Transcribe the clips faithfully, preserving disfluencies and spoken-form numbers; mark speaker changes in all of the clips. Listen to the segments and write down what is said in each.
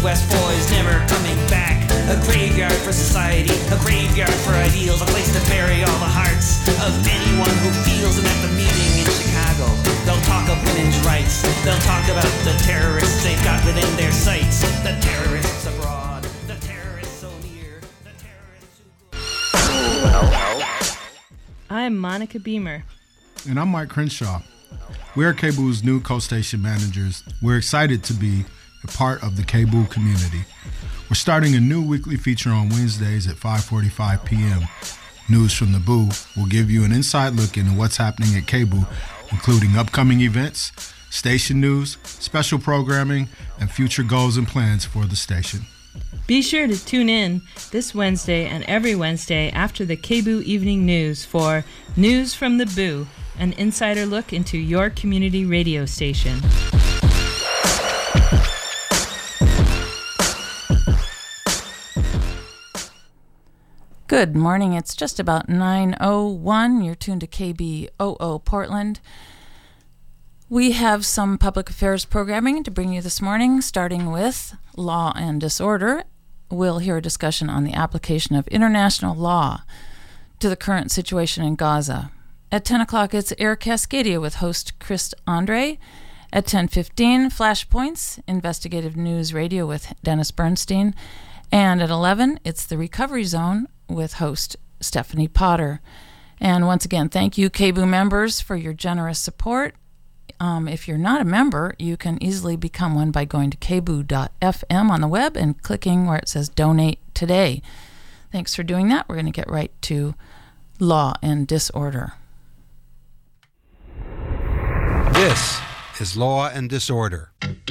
Speaker 1: Midwest boys never coming back. A graveyard for society, a graveyard for ideals, a place to bury all the hearts of anyone who feels. And at the meeting in Chicago, they'll talk of women's rights. They'll talk about the terrorists they've got within their sights. The terrorists abroad, the terrorists so near, the terrorists who...
Speaker 2: I'm Monica Beamer.
Speaker 3: And I'm Mike Crenshaw. We're K B U's new co-station managers. We're excited to be a part of the K B U community. We're starting a new weekly feature on Wednesdays at five forty-five p.m. News from the B U will give you an inside look into what's happening at K B U, including upcoming events, station news, special programming, and future goals and plans for the station.
Speaker 2: Be sure to tune in this Wednesday and every Wednesday after the K B U Evening News for News from the B U, an insider look into your community radio station.
Speaker 4: Good morning. It's just about nine oh one. You're tuned to K B O O Portland. We have some public affairs programming to bring you this morning, starting with Law and Disorder. We'll hear a discussion on the application of international law to the current situation in Gaza. At ten o'clock, it's Air Cascadia with host Chris Andre. At ten fifteen, Flashpoints, investigative news radio with Dennis Bernstein. And at eleven, it's the Recovery Zone with host Stephanie Potter. And once again, thank you, K B U members, for your generous support. Um, if you're not a member, you can easily become one by going to k b u dot f m on the web and clicking where it says Donate Today. Thanks for doing that. We're going to get right to Law and Disorder.
Speaker 5: This is Law and Disorder.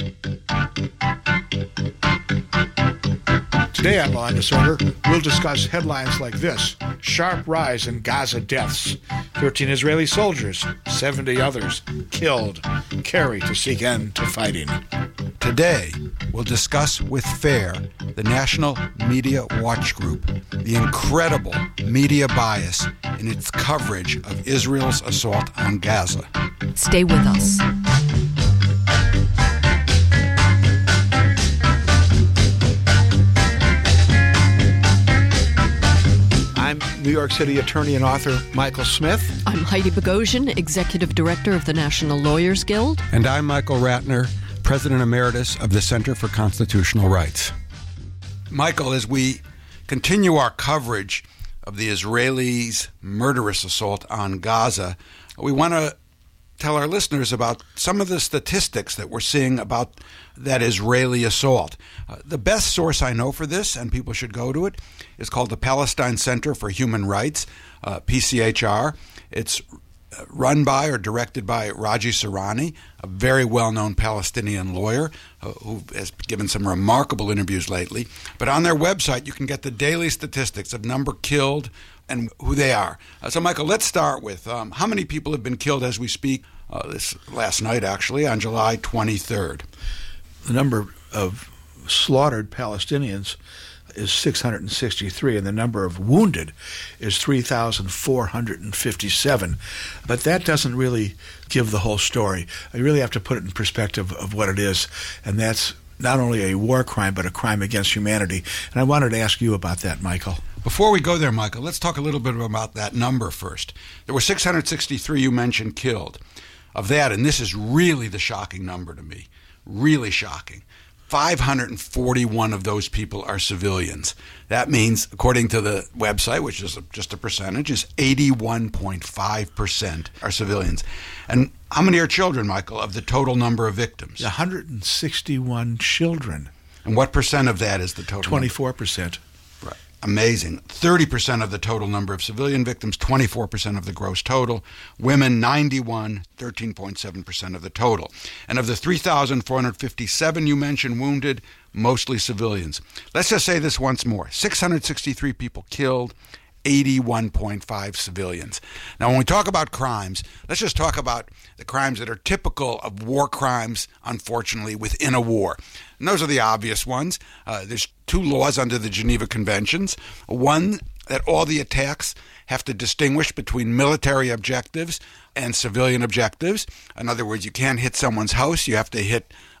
Speaker 6: Today on Law and Disorder, we'll discuss headlines like this: sharp rise in Gaza deaths, thirteen Israeli soldiers, seventy others killed, carry to seek end to fighting.
Speaker 5: Today, we'll discuss with FAIR, the National Media Watch Group, the incredible media bias in its coverage of Israel's assault on Gaza.
Speaker 7: Stay with us.
Speaker 6: I'm New York City attorney and author Michael Smith.
Speaker 7: I'm Heidi Bogosian, Executive Director of the National Lawyers Guild.
Speaker 5: And I'm Michael Ratner, President Emeritus of the Center for Constitutional Rights. Michael, as we continue our coverage of the Israelis' murderous assault on Gaza, we want to tell our listeners about some of the statistics that we're seeing about that Israeli assault. Uh, the best source I know for this, and people should go to it, is called the Palestine Center for Human Rights, uh, P C H R. It's run by or directed by Raji Sarani, a very well-known Palestinian lawyer uh, who has given some remarkable interviews lately. But on their website, you can get the daily statistics of number killed and who they are. Uh, so, Michael, let's start with um, how many people have been killed as we speak, uh, this last night, actually, on July twenty-third.
Speaker 6: The number of slaughtered Palestinians is six hundred sixty-three, and the number of wounded is three thousand four hundred fifty-seven. But that doesn't really give the whole story. I really have to put it in perspective of what it is, and that's not only a war crime, but a crime against humanity. And I wanted to ask you about that, Michael.
Speaker 5: Before we go there, Michael, let's talk a little bit about that number first. There were six hundred sixty-three you mentioned killed. Of that, and this is really the shocking number to me, really shocking, five hundred forty-one of those people are civilians. That means, according to the website, which is just a percentage, is eighty-one point five percent are civilians. And how many are children, Michael, of the total number of victims?
Speaker 6: one hundred sixty-one children.
Speaker 5: And what percent of that is the total?
Speaker 6: twenty-four percent.
Speaker 5: Right. Amazing. thirty percent of the total number of civilian victims, twenty-four percent of the gross total. Women, ninety-one, thirteen point seven percent of the total. And of the three thousand four hundred fifty-seven you mentioned wounded, mostly civilians. Let's just say this once more. six hundred sixty-three people killed, eighty-one point five civilians. Now, when we talk about crimes, let's just talk about the crimes that are typical of war crimes, unfortunately, within a war. And those are the obvious ones. Uh, there's two laws under the Geneva Conventions. One, that all the attacks have to distinguish between military objectives and civilian objectives. In other words, you can't hit someone's house. You have to hit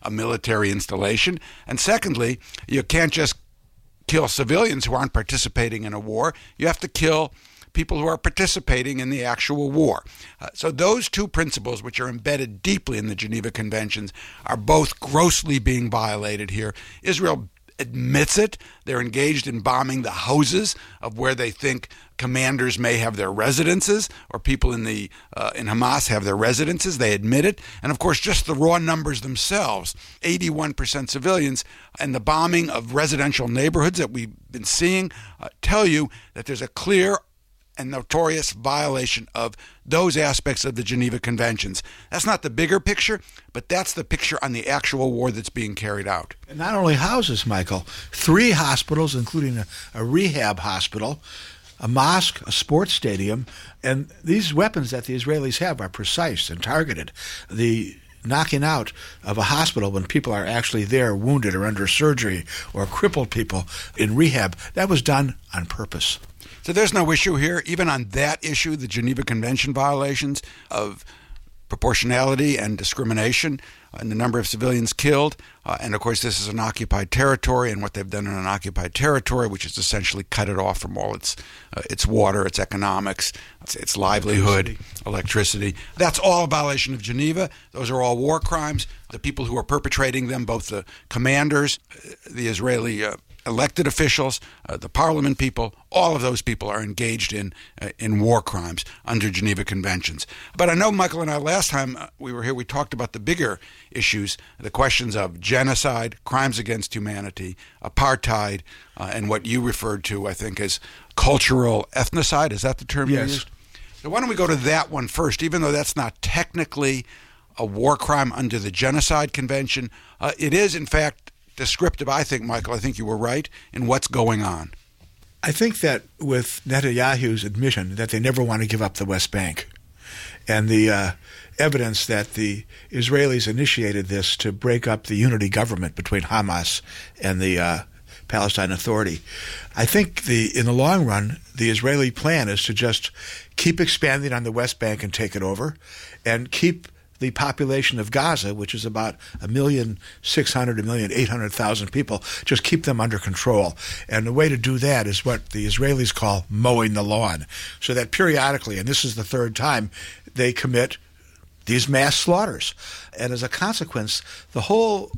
Speaker 5: a military installation. And secondly, you can't just kill civilians who aren't participating in a war. You have to kill people who are participating in the actual war. Uh, so those two principles, which are embedded deeply in the Geneva Conventions, are both grossly being violated here. Israel admits it. They're engaged in bombing the houses of where they think commanders may have their residences, or people in the uh, in Hamas have their residences. They admit it. And of course, just the raw numbers themselves, eighty-one percent civilians, and the bombing of residential neighborhoods that we've been seeing uh, tell you that there's a clear and notorious violation of those aspects of the Geneva Conventions. That's not the bigger picture, but that's the picture on the actual war that's being carried out.
Speaker 6: And not only houses, Michael, three hospitals, including a, a rehab hospital, a mosque, a sports stadium, and these weapons that the Israelis have are precise and targeted. The knocking out of a hospital when people are actually there, wounded or under surgery, or crippled people in rehab, that was done on purpose.
Speaker 5: So there's no issue here, even on that issue, the Geneva Convention violations of proportionality and discrimination and the number of civilians killed. Uh, and, of course, this is an occupied territory, and what they've done in an occupied territory, which is essentially cut it off from all its uh, its water, its economics, its, its livelihood, electricity. electricity. That's all a violation of Geneva. Those are all war crimes. The people who are perpetrating them, both the commanders, the Israeli uh, elected officials, uh, the parliament people, all of those people are engaged in uh, in war crimes under Geneva Conventions. But I know, Michael, and I, last time uh, we were here, we talked about the bigger issues, the questions of genocide, crimes against humanity, apartheid, uh, and what you referred to, I think, as cultural ethnocide. Is that the term
Speaker 6: yes.
Speaker 5: you used? So why don't we go to that one first, even though that's not technically a war crime under the Genocide Convention. Uh, it is, in fact, descriptive, I think, Michael, I think you were right, in what's going on.
Speaker 6: I think that with Netanyahu's admission that they never want to give up the West Bank, and the uh, evidence that the Israelis initiated this to break up the unity government between Hamas and the uh, Palestine Authority, I think the in the long run, the Israeli plan is to just keep expanding on the West Bank and take it over, and keep the population of Gaza, which is about a million six hundred, a million eight hundred thousand people, just keep them under control. And the way to do that is what the Israelis call mowing the lawn, so that periodically, and this is the third time, they commit these mass slaughters. And as a consequence, the whole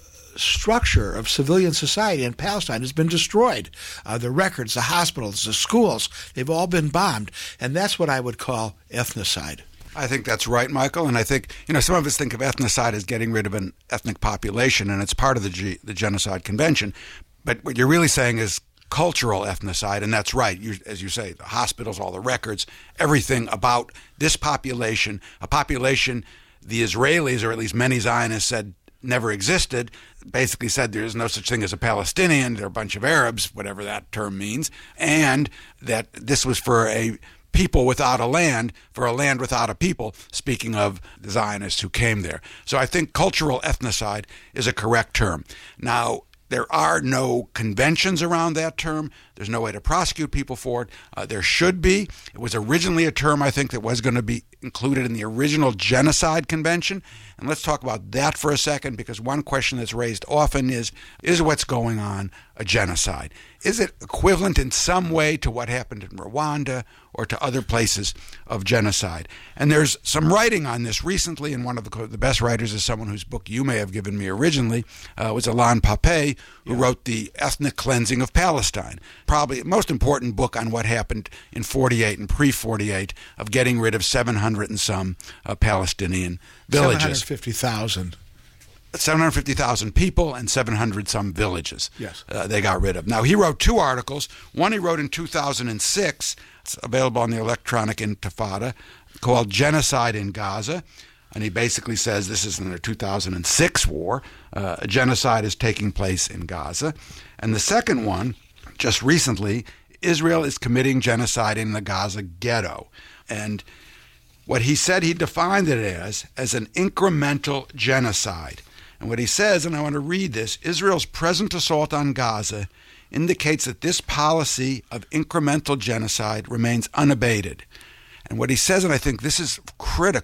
Speaker 6: structure of civilian society in Palestine has been destroyed. Uh, the records, the hospitals, the schools, they've all been bombed. And that's what I would call ethnocide.
Speaker 5: I think that's right, Michael. And I think, you know, some of us think of ethnocide as getting rid of an ethnic population, and it's part of the, G- the Genocide Convention. But what you're really saying is cultural ethnocide, and that's right. You, as you say, the hospitals, all the records, everything about this population, a population the Israelis, or at least many Zionists, said never existed, basically said there is no such thing as a Palestinian, they're a bunch of Arabs, whatever that term means, and that this was for a people without a land, for a land without a people, speaking of the Zionists who came there. So I think cultural ethnocide is a correct term. Now, there are no conventions around that term. There's no way to prosecute people for it. Uh, there should be. It was originally a term, I think, that was going to be included in the original Genocide Convention. And let's talk about that for a second, because one question that's raised often is, is what's going on a genocide? Is it equivalent in some way to what happened in Rwanda or to other places of genocide? And there's some writing on this recently, and one of the, the best writers is someone whose book you may have given me originally, uh, was Alain Papé, who yeah. wrote The Ethnic Cleansing of Palestine. Probably the most important book on what happened in forty-eight and pre forty-eight of getting rid of seven hundred and some uh, Palestinian villages.
Speaker 6: seven hundred fifty thousand.
Speaker 5: seven hundred fifty thousand people and seven hundred some villages.
Speaker 6: Yes.
Speaker 5: Uh, they got rid of. Now, he wrote two articles. One he wrote in two thousand six. It's available on the Electronic Intifada, called Genocide in Gaza. And he basically says this is in the two thousand six war. Uh, a genocide is taking place in Gaza. And the second one, just recently, Israel is committing genocide in the Gaza ghetto. And what he said, he defined it as, as an incremental genocide. And what he says, and I want to read this, Israel's present assault on Gaza indicates that this policy of incremental genocide remains unabated. And what he says, and I think this is critical,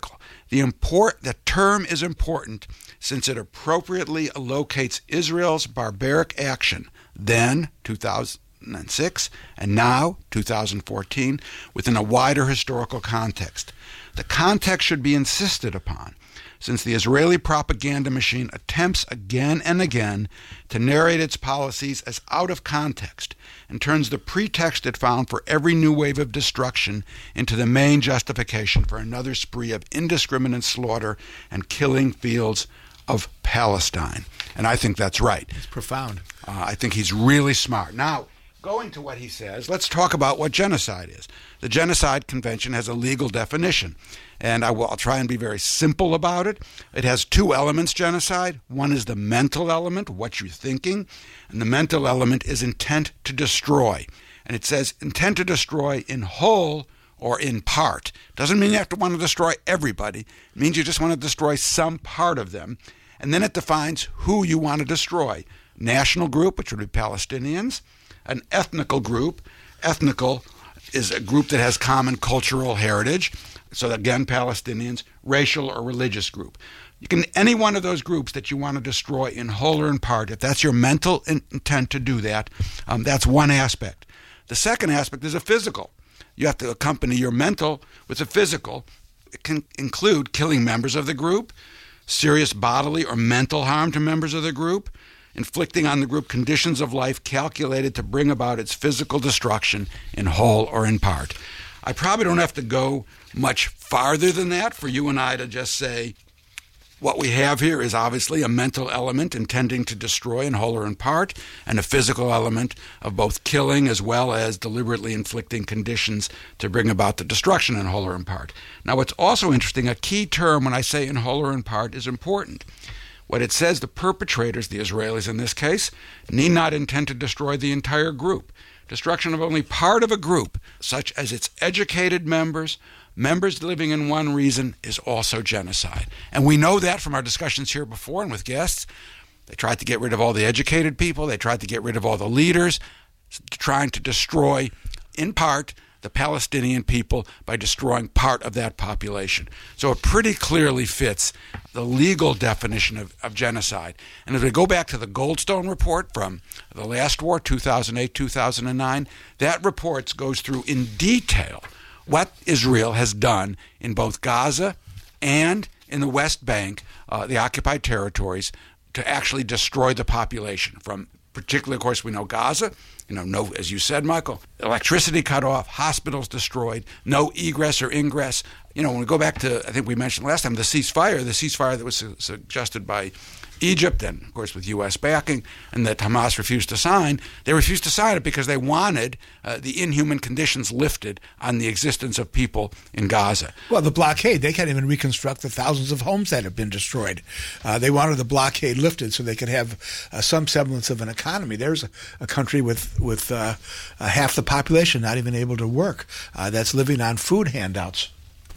Speaker 5: The import, the term is important since it appropriately locates Israel's barbaric action, then two thousand six, and now two thousand fourteen, within a wider historical context. The context should be insisted upon, since the Israeli propaganda machine attempts again and again to narrate its policies as out of context and turns the pretext it found for every new wave of destruction into the main justification for another spree of indiscriminate slaughter and killing fields of Palestine. And I think that's right.
Speaker 6: It's profound.
Speaker 5: Uh, I think he's really smart. Now, going to what he says, let's talk about what genocide is. The Genocide Convention has a legal definition, and I will, I'll try and be very simple about it. It has two elements, genocide. One is the mental element, what you're thinking, and the mental element is intent to destroy. And it says intent to destroy in whole or in part. Doesn't mean you have to want to destroy everybody. It means you just want to destroy some part of them. And then it defines who you want to destroy. National group, which would be Palestinians. An ethnical group. Ethnical is a group that has common cultural heritage. So again, Palestinians. Racial or religious group. You can any one of those groups that you want to destroy in whole or in part. If that's your mental intent to do that, um, that's one aspect. The second aspect is a physical. You have to accompany your mental with a physical. It can include killing members of the group, serious bodily or mental harm to members of the group, inflicting on the group conditions of life calculated to bring about its physical destruction in whole or in part. I probably don't have to go much farther than that for you and I to just say what we have here is obviously a mental element intending to destroy in whole or in part, and a physical element of both killing as well as deliberately inflicting conditions to bring about the destruction in whole or in part. Now, what's also interesting, a key term when I say in whole or in part is important. What it says, the perpetrators, the Israelis in this case, need not intend to destroy the entire group. Destruction of only part of a group, such as its educated members, members living in one region, is also genocide. And we know that from our discussions here before and with guests. They tried to get rid of all the educated people. They tried to get rid of all the leaders, trying to destroy, in part, the Palestinian people by destroying part of that population. So it pretty clearly fits the legal definition of, of genocide. And if we go back to the Goldstone report from the last war, two thousand eight, two thousand nine, that report goes through in detail what Israel has done in both Gaza and in the West Bank, uh, the occupied territories, to actually destroy the population. From particularly, of course, we know Gaza, you know, no, as you said, Michael, electricity cut off, hospitals destroyed, no egress or ingress. You know, when we go back to, I think we mentioned last time, the ceasefire, the ceasefire that was su- suggested by Egypt and, of course, with U S backing, and that Hamas refused to sign, they refused to sign it because they wanted uh, the inhuman conditions lifted on the existence of people in Gaza.
Speaker 6: Well, the blockade, they can't even reconstruct the thousands of homes that have been destroyed. Uh, they wanted the blockade lifted so they could have uh, some semblance of an economy. There's a, a country with, with uh, uh, half the population not even able to work, uh, that's living on food handouts.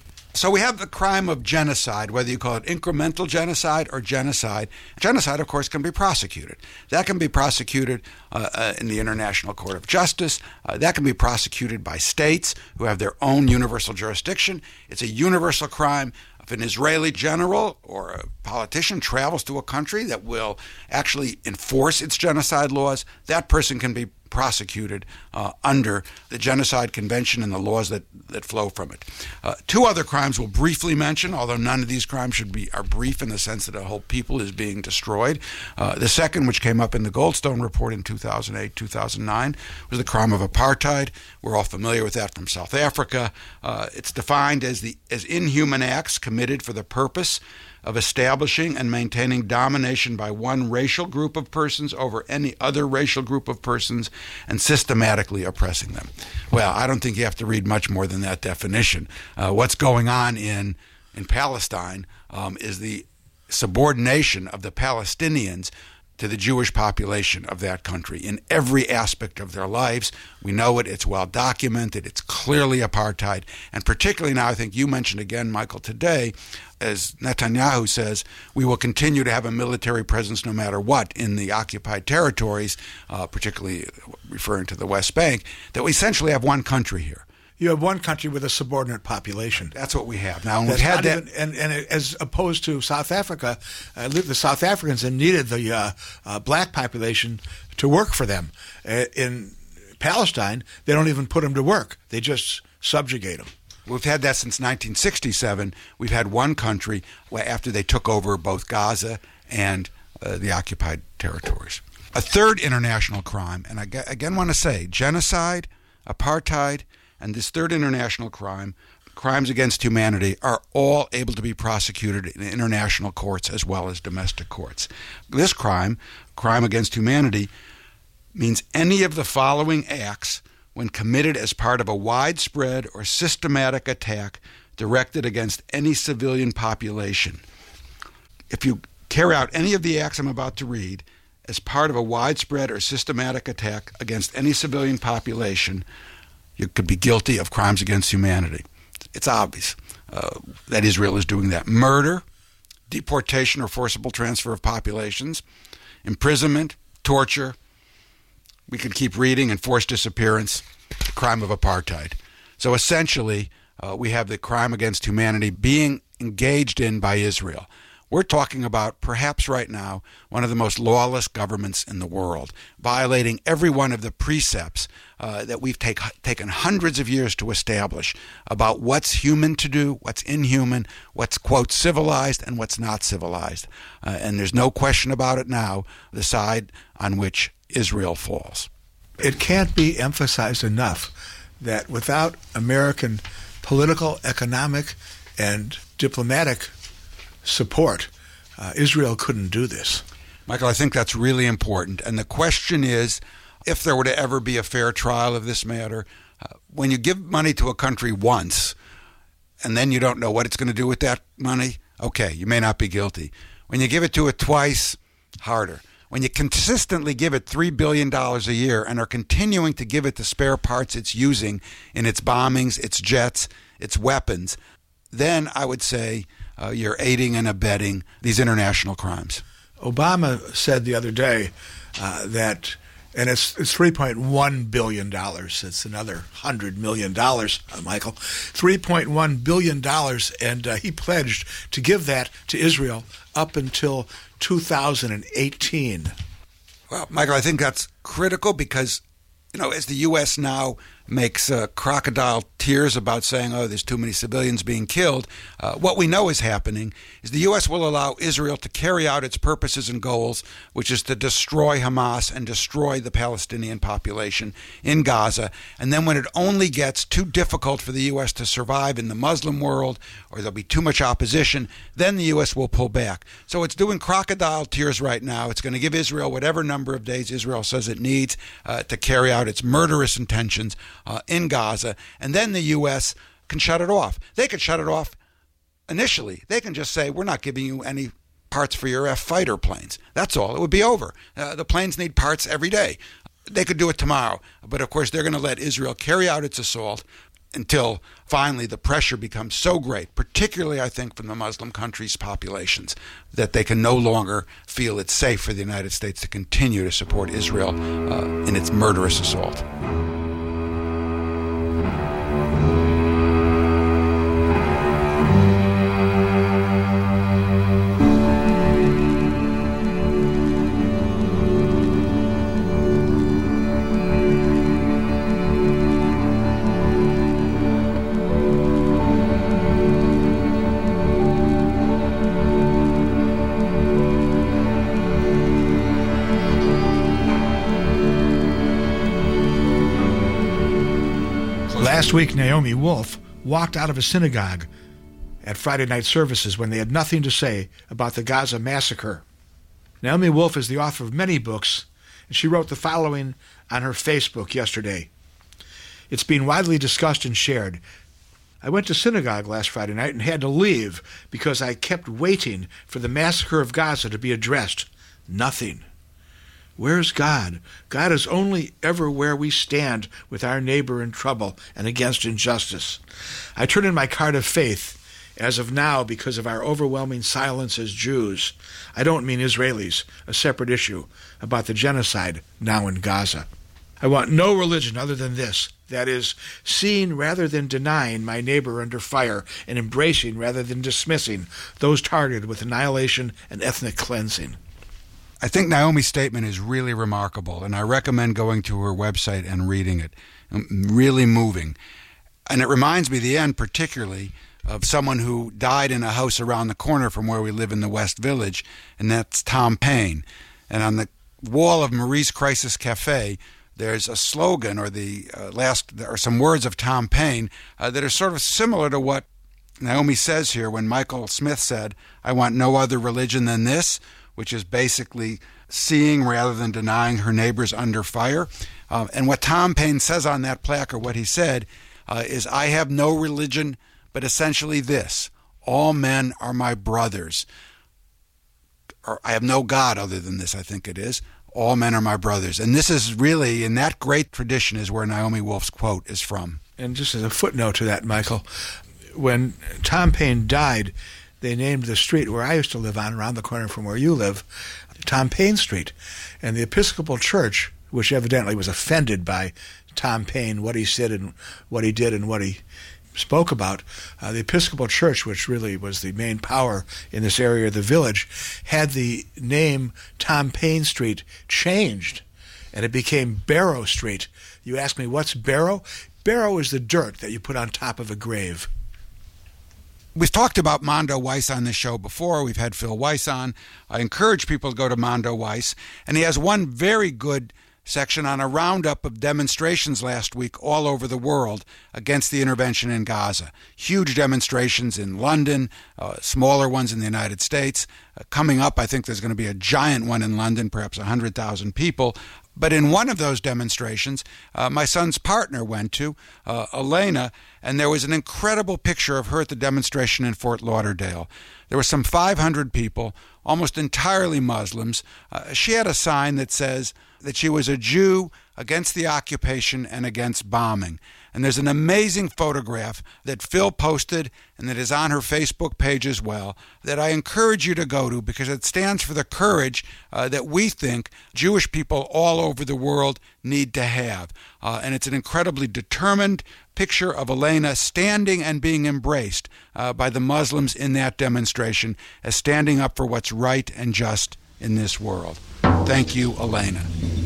Speaker 5: So we have the crime of genocide, whether you call it incremental genocide or genocide. Genocide, of course, can be prosecuted. That can be prosecuted uh, uh, in the International Court of Justice. Uh, that can be prosecuted by states who have their own universal jurisdiction. It's a universal crime. If an Israeli general or a politician travels to a country that will actually enforce its genocide laws, that person can be prosecuted uh, under the Genocide Convention and the laws that, that flow from it. Uh, two other crimes we'll briefly mention, although none of these crimes should be are brief in the sense that a whole people is being destroyed. Uh, the second, which came up in the Goldstone report in two thousand eight, two thousand nine, was the crime of apartheid. We're all familiar with that from South Africa. Uh, it's defined as the as inhuman acts committed for the purpose of establishing and maintaining domination by one racial group of persons over any other racial group of persons and systematically oppressing them. Well, I don't think you have to read much more than that definition. Uh, what's going on in, in Palestine um, is the subordination of the Palestinians to the Jewish population of that country in every aspect of their lives. We know it. It's well documented. It's clearly apartheid. And particularly now, I think you mentioned again, Michael, today, as Netanyahu says, we will continue to have a military presence no matter what in the occupied territories, uh, particularly referring to the West Bank, that we essentially have one country here.
Speaker 6: You have one country with a subordinate population.
Speaker 5: That's what we have now. And we've
Speaker 6: That's
Speaker 5: had
Speaker 6: not
Speaker 5: that,
Speaker 6: even, and, and as opposed to South Africa, uh, the South Africans needed the uh, uh, black population to work for them. Uh, in Palestine, they don't even put them to work; they just subjugate them.
Speaker 5: We've had that since nineteen sixty-seven. We've had one country after they took over both Gaza and uh, the occupied territories. A third international crime, and I again want to say, genocide, apartheid, and this third international crime, crimes against humanity, are all able to be prosecuted in international courts as well as domestic courts. This crime, crime against humanity, means any of the following acts when committed as part of a widespread or systematic attack directed against any civilian population. If you carry out any of the acts I'm about to read as part of a widespread or systematic attack against any civilian population, you could be guilty of crimes against humanity. It's obvious uh, that Israel is doing that. Murder, deportation or forcible transfer of populations, imprisonment, torture. We could keep reading, and forced disappearance, the crime of apartheid. So essentially, uh, we have the crime against humanity being engaged in by Israel. We're talking about, perhaps right now, one of the most lawless governments in the world, violating every one of the precepts uh, that we've take, taken hundreds of years to establish about what's human to do, what's inhuman, what's, quote, civilized, and what's not civilized. Uh, and there's no question about it now, the side on which Israel falls.
Speaker 6: It can't be emphasized enough that without American political, economic, and diplomatic support, uh, Israel couldn't do this.
Speaker 5: Michael, I think that's really important. And the question is, if there were to ever be a fair trial of this matter, uh, when you give money to a country once, and then you don't know what it's going to do with that money, okay, you may not be guilty. When you give it to it twice, harder. When you consistently give it three billion dollars a year and are continuing to give it the spare parts it's using in its bombings, its jets, its weapons, then I would say uh, you're aiding and abetting these international crimes.
Speaker 6: Obama said the other day uh, that, and it's it's three point one billion dollars. It's another one hundred million dollars, uh, Michael. three point one billion dollars, and uh, he pledged to give that to Israel up until two thousand eighteen.
Speaker 5: Well, Michael, I think that's critical because, you know, as the U S now makes uh, crocodile tears about saying, oh, there's too many civilians being killed, uh, what we know is happening is the U S will allow Israel to carry out its purposes and goals, which is to destroy Hamas and destroy the Palestinian population in Gaza. And then when it only gets too difficult for the U S to survive in the Muslim world, or there'll be too much opposition, then the U S will pull back. So it's doing crocodile tears right now. It's going to give Israel whatever number of days Israel says it needs uh, to carry out its murderous intentions Uh, in Gaza, and then the U S can shut it off. They could shut it off initially. They can just say, we're not giving you any parts for your F fighter planes. That's all. It would be over. Uh, the planes need parts every day. They could do it tomorrow. But of course, they're going to let Israel carry out its assault until finally the pressure becomes so great, particularly, I think, from the Muslim countries' populations, that they can no longer feel it's safe for the United States to continue to support Israel uh, in its murderous assault.
Speaker 6: Last week, Naomi Wolf walked out of a synagogue at Friday night services when they had nothing to say about the Gaza massacre. Naomi Wolf is the author of many books, and she wrote the following on her Facebook yesterday. It's been widely discussed and shared. I went to synagogue last Friday night and had to leave because I kept waiting for the massacre of Gaza to be addressed. Nothing. Where's God? God is only ever where we stand with our neighbor in trouble and against injustice. I turn in my card of faith as of now because of our overwhelming silence as Jews. I don't mean Israelis, a separate issue, about the genocide now in Gaza. I want no religion other than this, that is, seeing rather than denying my neighbor under fire, and embracing rather than dismissing those targeted with annihilation and ethnic cleansing.
Speaker 5: I think Naomi's statement is really remarkable, and I recommend going to her website and reading it. Really moving. And it reminds me, the end particularly, of someone who died in a house around the corner from where we live in the West Village, and that's Tom Paine. And on the wall of Marie's Crisis Cafe, there's a slogan, or the uh, last, there are some words of Tom Paine uh, that are sort of similar to what Naomi says here when Michael Smith said, "I want no other religion than this," which is basically seeing rather than denying her neighbors under fire. Uh, and what Tom Paine says on that plaque, or what he said, uh, is, "I have no religion, but essentially this: all men are my brothers." Or, "I have no God other than this," I think it is. "All men are my brothers." And this is really, in that great tradition, is where Naomi Wolf's quote is from.
Speaker 6: And just as a footnote to that, Michael, when Tom Paine died, they named the street where I used to live on, around the corner from where you live, Tom Paine Street. And the Episcopal Church, which evidently was offended by Tom Paine, what he said and what he did and what he spoke about, uh, the Episcopal Church, which really was the main power in this area of the village, had the name Tom Paine Street changed, and it became Barrow Street. You ask me, what's Barrow? Barrow is the dirt that you put on top of a grave.
Speaker 5: We've talked about Mondo Weiss on this show before. We've had Phil Weiss on. I encourage people to go to Mondo Weiss, and he has one very good section on a roundup of demonstrations last week all over the world against the intervention in Gaza. Huge demonstrations in London, uh, smaller ones in the United States. Uh, coming up, I think there's going to be a giant one in London, perhaps one hundred thousand people. But in one of those demonstrations, uh, my son's partner went to, uh, Elena, and there was an incredible picture of her at the demonstration in Fort Lauderdale. There were some five hundred people, almost entirely Muslims. Uh, she had a sign that says that she was a Jew against the occupation and against bombing. And there's an amazing photograph that Phil posted and that is on her Facebook page as well that I encourage you to go to, because it stands for the courage uh, that we think Jewish people all over the world need to have. Uh, and it's an incredibly determined picture of Elena standing and being embraced uh, by the Muslims in that demonstration as standing up for what's right and just in this world. Thank you, Elena.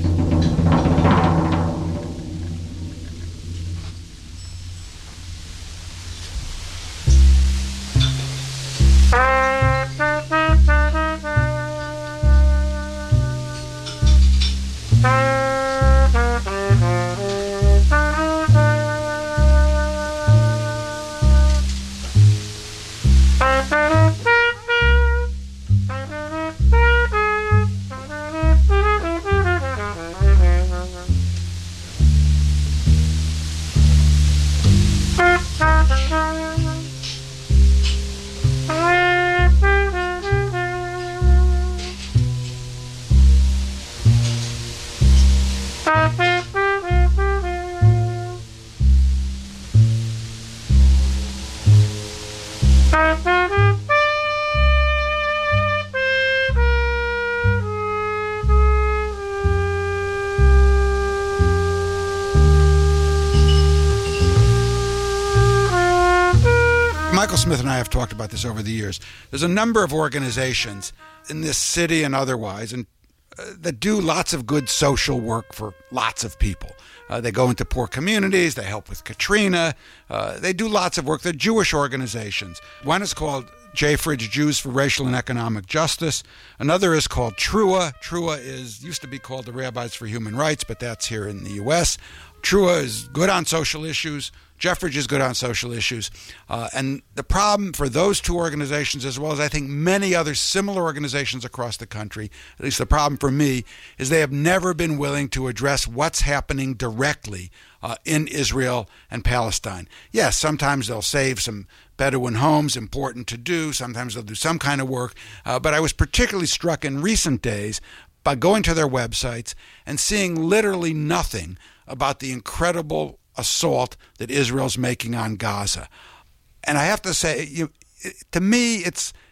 Speaker 5: Michael Smith and I have talked about this over the years. There's a number of organizations in this city and otherwise and uh, that do lots of good social work for lots of people. Uh, they go into poor communities. They help with Katrina. Uh, they do lots of work. They're Jewish organizations. One is called J. Fridge Jews for Racial and Economic Justice. Another is called Trua. Trua is used to be called the Rabbis for Human Rights, but that's here in the U S. Trua is good on social issues. Jeffridge is good on social issues. Uh, and the problem for those two organizations, as well as I think many other similar organizations across the country, at least the problem for me, is they have never been willing to address what's happening directly uh, in Israel and Palestine. Yes, sometimes they'll save some Bedouin homes, important to do. Sometimes they'll do some kind of work. Uh, but I was particularly struck in recent days by going to their websites and seeing literally nothing about the incredible assault that Israel's making on Gaza. And I have to say, you, to me, it's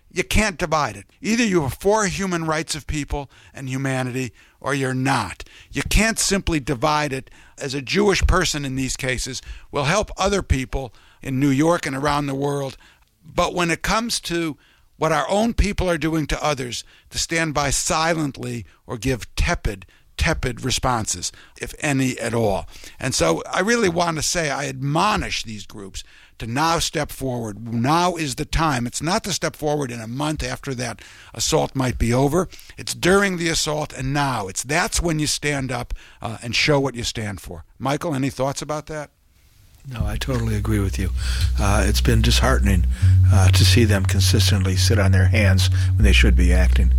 Speaker 5: You can't divide it. Either you are for human rights of people and humanity, or you're not. You can't simply divide it. As a Jewish person in these cases will help other people in New York and around the world. But when it comes to what our own people are doing to others, to stand by silently or give tepid, tepid responses, if any at all. And so I really want to say I admonish these groups to now step forward. Now is the time. It's not to step forward in a month after that assault might be over. It's during the assault and now. It's that's when you stand up uh, and show what you stand for. Michael, any thoughts about that?
Speaker 6: No, I totally agree with you. Uh, it's been disheartening uh, to see them consistently sit on their hands when they should be acting.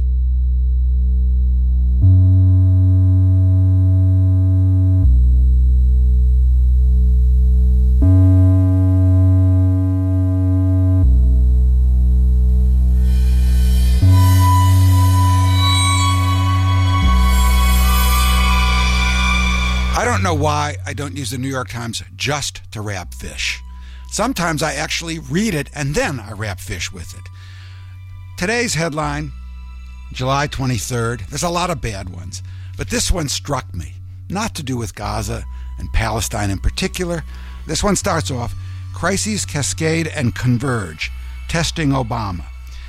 Speaker 5: I don't know why I don't use the New York Times just to wrap fish. Sometimes I actually read it and then I wrap fish with it. Today's headline, July twenty-third, there's a lot of bad ones, but this one struck me. Not to do with Gaza and Palestine in particular. This one starts off, crises cascade and converge, testing Obama.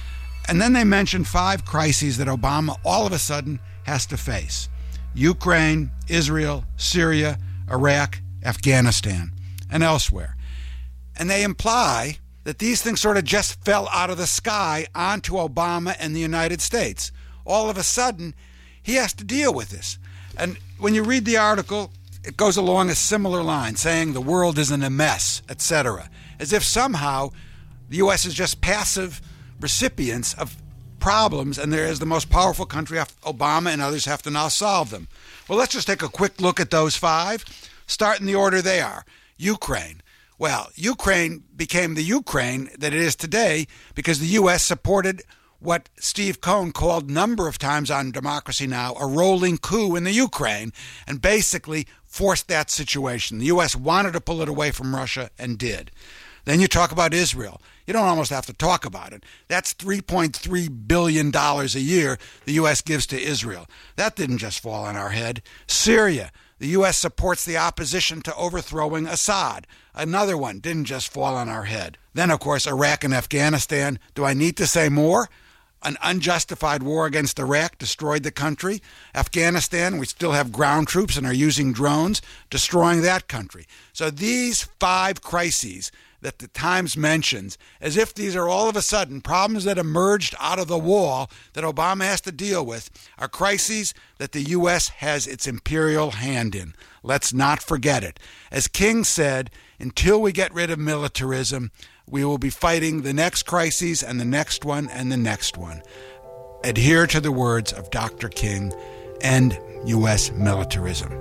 Speaker 5: And then they mention five crises that Obama all of a sudden has to face. Ukraine, Israel, Syria, Iraq, Afghanistan, and elsewhere. And they imply that these things sort of just fell out of the sky onto Obama and the United States. All of a sudden, he has to deal with this. And when you read the article, it goes along a similar line, saying the world is in a mess, et cetera, as if somehow the U S is just passive recipients of problems, and there is the most powerful country, Obama and others have to now solve them. Well, let's just take a quick look at those five. Start in the order they are. Ukraine. Well, Ukraine became the Ukraine that it is today because the U S supported what Steve Cohen called a number of times on Democracy Now! A rolling coup in the Ukraine, and basically forced that situation. The U S wanted to pull it away from Russia and did. Then you talk about Israel. You don't almost have to talk about it. That's three point three billion dollars a year the U S gives to Israel. That didn't just fall on our head. Syria. The U S supports the opposition to overthrowing Assad. Another one didn't just fall on our head. Then, of course, Iraq and Afghanistan. Do I need to say more? An unjustified war against Iraq destroyed the country. Afghanistan, we still have ground troops and are using drones, destroying that country. So these five crises that the Times mentions, as if these are all of a sudden problems that emerged out of the wall that Obama has to deal with, are crises that the U S has its imperial hand in. Let's not forget it. As King said, until we get rid of militarism, we will be fighting the next crises and the next one and the next one. Adhere to the words of Doctor King, end U S militarism.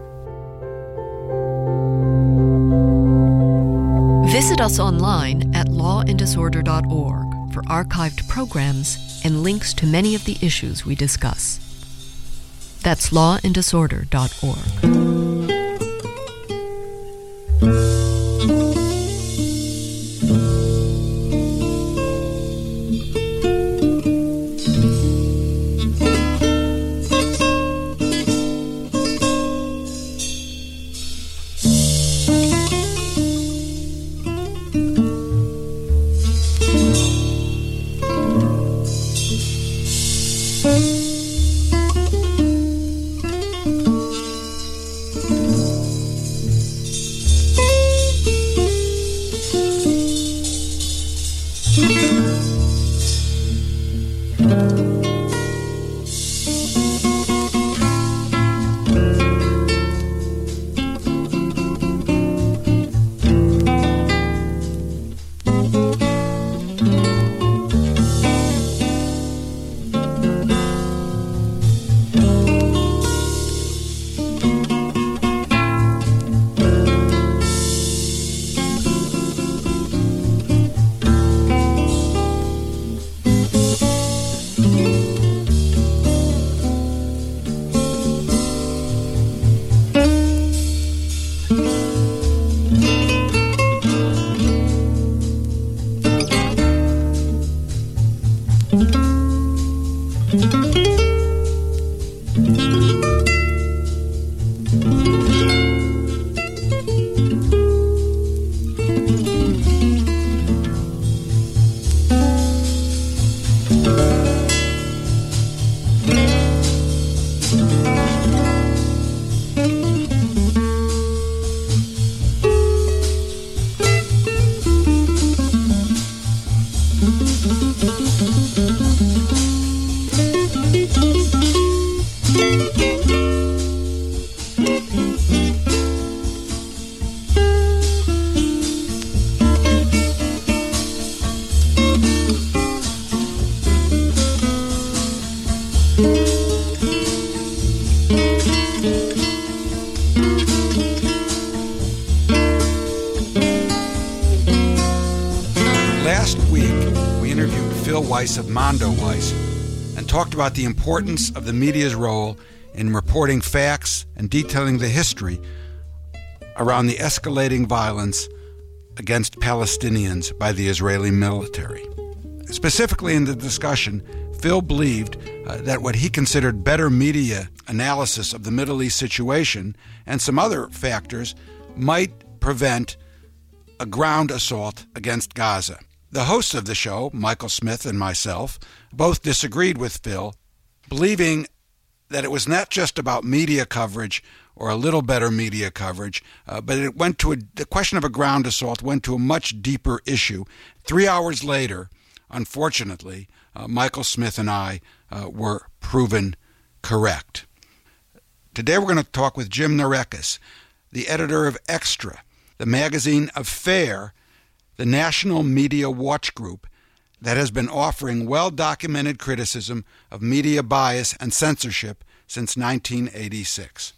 Speaker 7: Visit us online at law and disorder dot org for archived programs and links to many of the issues we discuss. That's law and disorder dot org.
Speaker 5: Weiss of Mondoweiss and talked about the importance of the media's role in reporting facts and detailing the history around the escalating violence against Palestinians by the Israeli military. Specifically in the discussion, Phil believed uh, that what he considered better media analysis of the Middle East situation and some other factors might prevent a ground assault against Gaza. The hosts of the show, Michael Smith and myself, both disagreed with Phil, believing that it was not just about media coverage or a little better media coverage, uh, but it went to a, the question of a ground assault went to a much deeper issue. Three hours later, unfortunately, uh, Michael Smith and I uh, were proven correct. Today we're going to talk with Jim Narekis, the editor of Extra, the magazine of FAIR, the National Media Watch Group that has been offering well-documented criticism of media bias and censorship since nineteen eighty-six.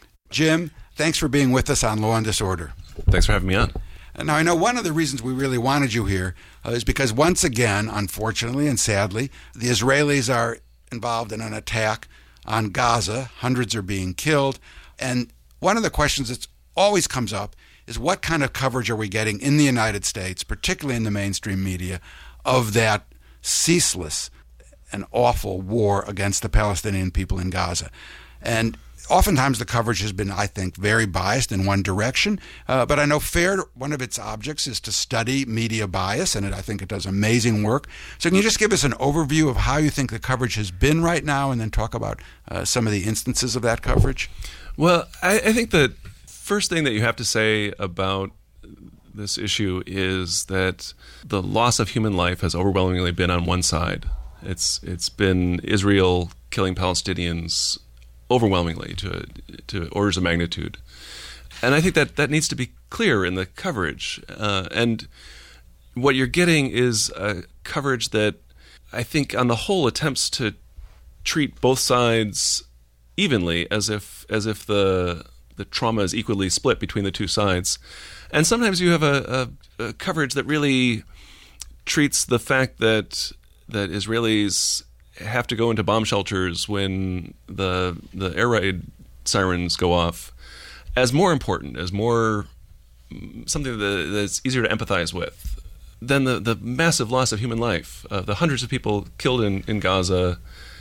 Speaker 5: Jim, thanks for being with us on Law and Disorder.
Speaker 8: Thanks for having me on.
Speaker 5: Now, I know one of the reasons we really wanted you here uh, is because once again, unfortunately and sadly, the Israelis are involved in an attack on Gaza. Hundreds are being killed. And one of the questions that always comes up is what kind of coverage are we getting in the United States, particularly in the mainstream media, of that ceaseless and awful war against the Palestinian people in Gaza. And oftentimes the coverage has been, I think, very biased in one direction. Uh, but I know FAIR, one of its objects is to study media bias, and it, I think it does amazing work. So can you just give us an overview of how you think the coverage has been right now, and then talk about uh, some of the instances of that coverage?
Speaker 8: Well, I, I think the first thing that you have to say about this issue is that the loss of human life has overwhelmingly been on one side. It's it's been Israel killing Palestinians overwhelmingly to to orders of magnitude, and I think that that needs to be clear in the coverage. Uh, and what you're getting is a coverage that I think, on the whole, attempts to treat both sides evenly, as if as if the the trauma is equally split between the two sides. And sometimes you have a, a, a coverage that really treats the fact that that Israelis have to go into bomb shelters when the the air raid sirens go off as more important, as more something that, that's easier to empathize with than the, the massive loss of human life. Uh, the hundreds of people killed in, in Gaza.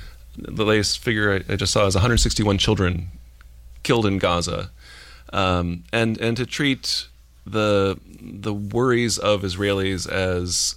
Speaker 8: The latest figure I, I just saw is one hundred sixty-one children killed in Gaza. Um, and and to treat the the worries of Israelis as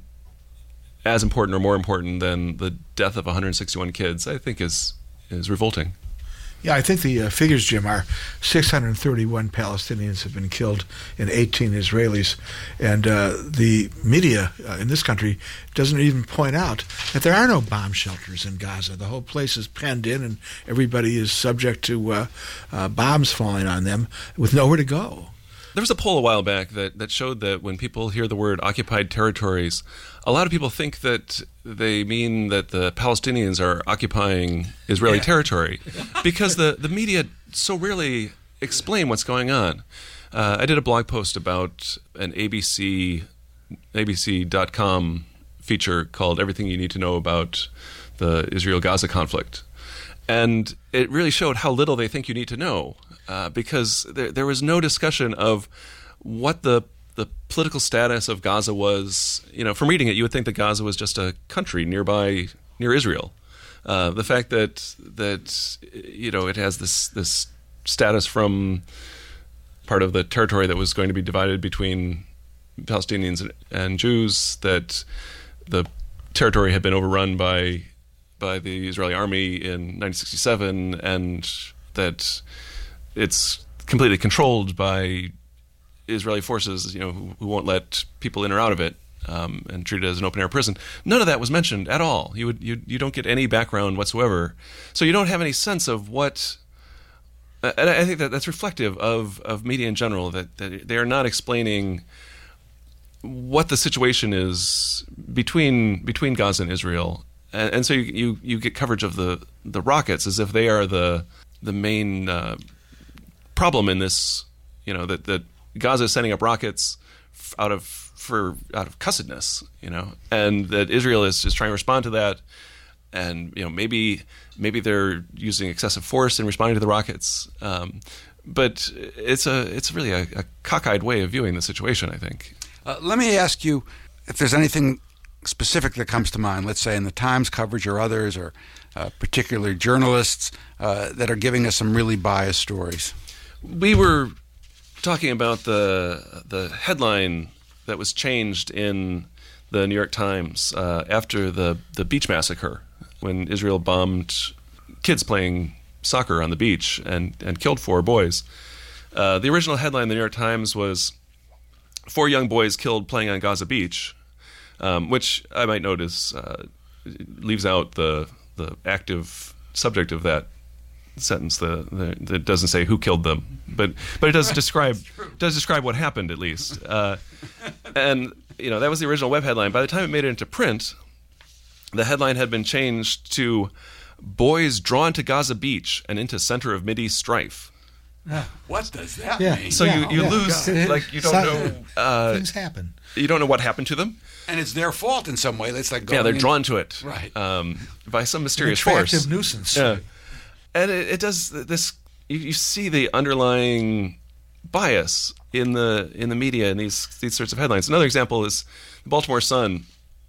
Speaker 8: as important or more important than the death of one hundred sixty-one kids, I think is is revolting.
Speaker 6: Yeah, I think the uh, figures, Jim, are six hundred thirty-one Palestinians have been killed and eighteen Israelis. And uh, the media uh, in this country doesn't even point out that there are no bomb shelters in Gaza. The whole place is penned in, and everybody is subject to uh, uh, bombs falling on them with nowhere to go.
Speaker 8: There was a poll a while back that, that showed that when people hear the word occupied territories, a lot of people think that they mean that the Palestinians are occupying Israeli yeah. territory because the, the media so rarely explain what's going on. Uh, I did a blog post about an A B C, A B C dot com feature called Everything You Need to Know About the Israel-Gaza Conflict. And it really showed how little they think you need to know. Uh, because there, there was no discussion of what the the political status of Gaza was. You know, from reading it, you would think that Gaza was just a country nearby, near Israel. Uh, the fact that that you know it has this this status from part of the territory that was going to be divided between Palestinians and, and Jews, that the territory had been overrun by by the Israeli army in nineteen sixty-seven, and that it's completely controlled by Israeli forces, you know, who, who won't let people in or out of it, um, and treat it as an open-air prison. None of that was mentioned at all. You would you you don't get any background whatsoever, so you don't have any sense of what. Uh, and I think that that's reflective of, of media in general, that, that they are not explaining what the situation is between between Gaza and Israel, and, and so you, you you get coverage of the the rockets as if they are the the main uh, problem in this. You know that that Gaza is sending up rockets f- out of for out of cussedness, you know, and that Israel is just trying to respond to that, and you know maybe maybe they're using excessive force in responding to the rockets, um, but it's a it's really a, a cockeyed way of viewing the situation, I think.
Speaker 5: Uh, let me ask you if there's anything specific that comes to mind, let's say in the Times coverage or others, or uh, particularly journalists uh, that are giving us some really biased stories.
Speaker 8: We were talking about the the headline that was changed in the New York Times uh, after the, the beach massacre, when Israel bombed kids playing soccer on the beach and, and killed four boys. Uh, the original headline in the New York Times was, "Four young boys killed playing on Gaza Beach," um, which I might note is, uh, leaves out the the active subject of that sentence. The, the it doesn't say who killed them, but but it does describe does describe what happened at least. Uh, and you know that was the original web headline. By the time it made it into print, the headline had been changed to "Boys drawn to Gaza Beach and into center of Mideast strife."
Speaker 5: What does that
Speaker 6: Yeah.
Speaker 5: mean?
Speaker 8: So
Speaker 6: Yeah,
Speaker 8: you, you
Speaker 6: yeah.
Speaker 8: lose
Speaker 6: Yeah.
Speaker 8: like you don't
Speaker 6: So-
Speaker 8: know uh,
Speaker 6: Things happen.
Speaker 8: you don't know what happened to them.
Speaker 5: And it's their fault in some way. It's like going
Speaker 8: Yeah, they're
Speaker 5: in-
Speaker 8: drawn to it,
Speaker 5: Right.
Speaker 8: Um, by some
Speaker 6: An
Speaker 8: mysterious
Speaker 6: attractive
Speaker 8: force.
Speaker 6: nuisance.
Speaker 8: Yeah, and it, it does this. You, you see the underlying bias in the in the media in these these sorts of headlines. Another example is the Baltimore Sun